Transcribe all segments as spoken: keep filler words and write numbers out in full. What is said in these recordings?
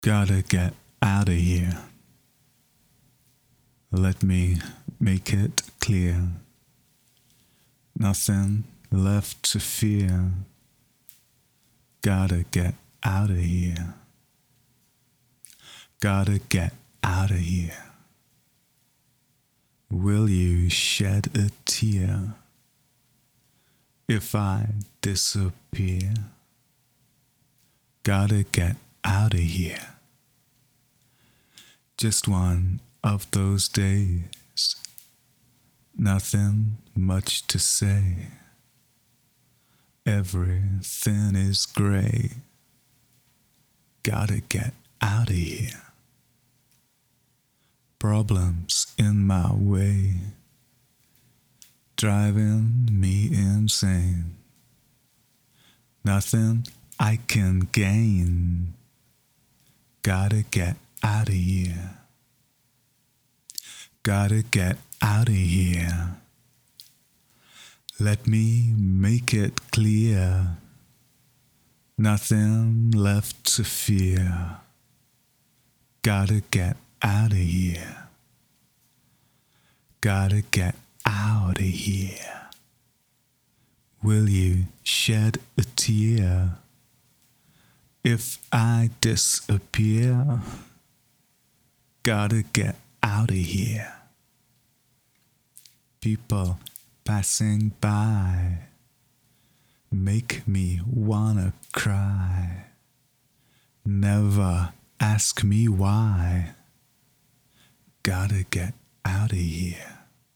Gotta get out of here. Let me make it clear. Nothing left to fear. Gotta get out of here. Gotta get out of here. Will you shed a tear if I disappear? Gotta get out of here. Just one of those days. Nothing much to say. Everything is gray. Gotta get out of here. Problems in my way, driving me insane. Nothing I can gain. Gotta get out of here. Gotta get out of here. Let me make it clear. Nothing left to fear. Gotta get out of here. Gotta get out of here. Will you shed a tear if I disappear? Gotta get out of here. People passing by make me wanna cry. Never ask me why. Gotta get out of here.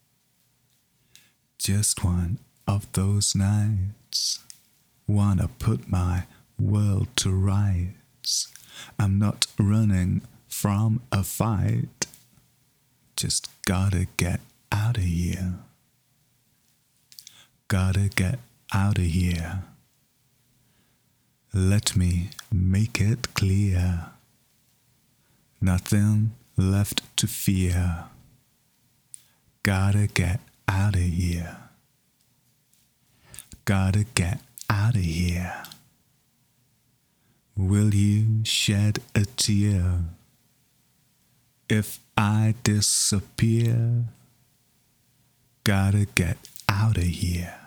Just one of those nights. Wanna put my world to rights. I'm not running from a fight. Just gotta get out of here. Gotta get out of here. Let me make it clear. Nothing left to fear. Gotta get out of here. Gotta get out of here. Will you shed a tear if I disappear? Gotta get out of here.